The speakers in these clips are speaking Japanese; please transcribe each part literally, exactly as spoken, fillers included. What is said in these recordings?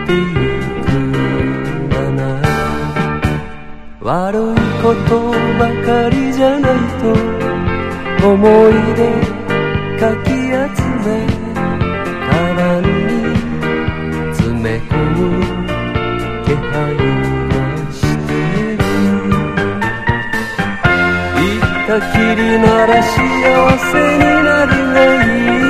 てゆくんだな。悪いことばかりじゃないと思い出かき集めカバンに詰め込む気配がしてる。行ったきりなら幸せになるがいい。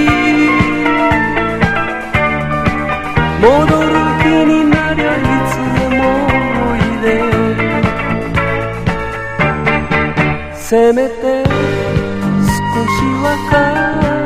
戻る気になりゃいつでもおいで。せめて少しわかる